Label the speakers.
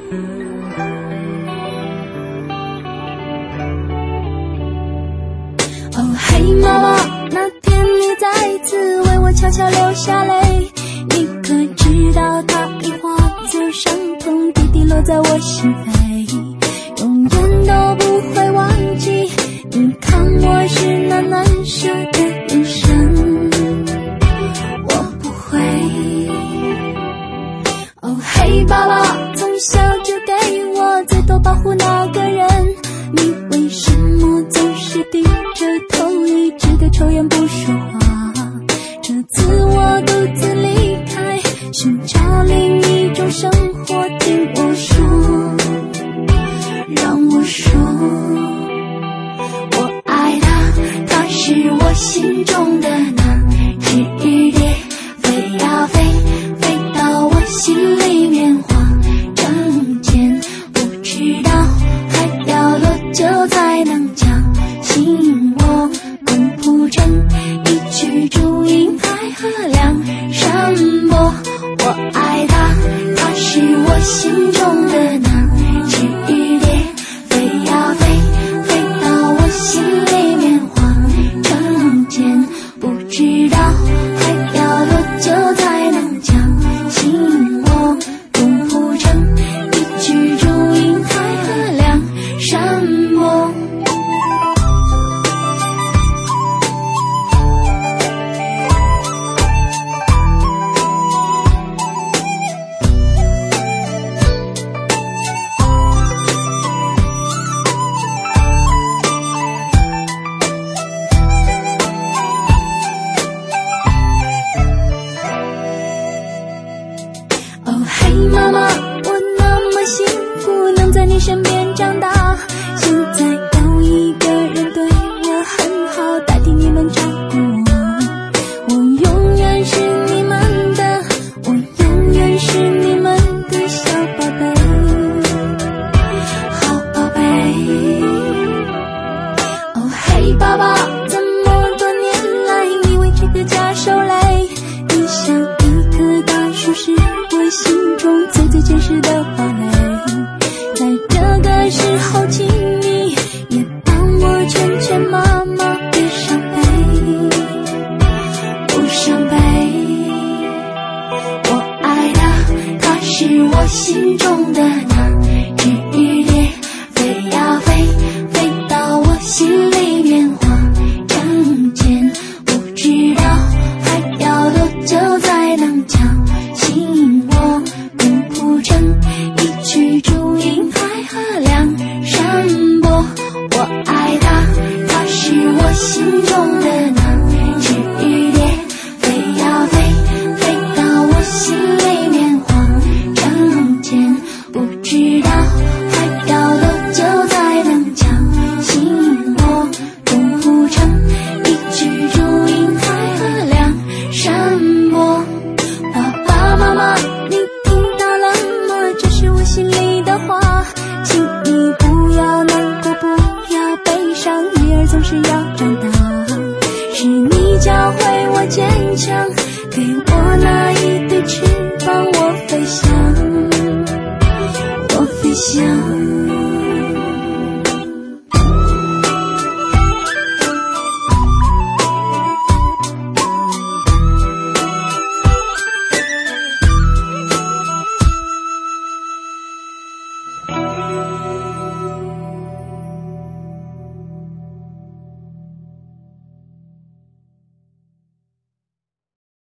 Speaker 1: 哦，嘿妈妈，那天你再次为我悄悄流下泪，你可知道它已化作伤痛，滴滴落在我心扉，永远都不会忘记你看我时那难舍的眼神，我不会。哦，嘿爸爸，从小就给我最多保护那个人，你为什么总是低着头一直的抽烟不说话？这次我独自离开，寻找另一种生活，听我说，让我说，我爱他，他是我心中的那只雨蝶，飞呀飞，飞到我心里面化成茧，不知道还要多久才能将心窝共谱成一曲祝英海河两山泊。我爱他，他是我心中的那只雨蝶，飞呀飞，飞到我心里面化成茧，不知道还要多久才能将心窝共谱成一曲祝英海河两山泊。哦，嘿妈妈，我那么幸福能在你身边长大，现在有一个人对我很好，代替你们照顾我，我永远是你们的，我永远是你们的小宝贝，好宝贝。哦，嘿爸爸，这么多年来你为这个家受累，你像一棵大树是我心中最最坚实的堡垒，在这个时候请你也帮我劝劝妈妈别伤悲，不伤悲。我爱他，他是我心中的那只雨蝶，飞呀飞，飞到我心里面化成茧，不知道还要多久才能将心窝共谱成一曲祝英海河两山泊。我爱他，他是我心中的那只雨蝶，飞呀飞，飞到我心里面化成茧，不知道还要多久才能将心窝共谱成一曲祝英海河两山泊。爸爸妈妈，你听到了吗？这是我心里的话，请你不要难过，不要悲伤，女儿总是要长大，是你教会我坚强，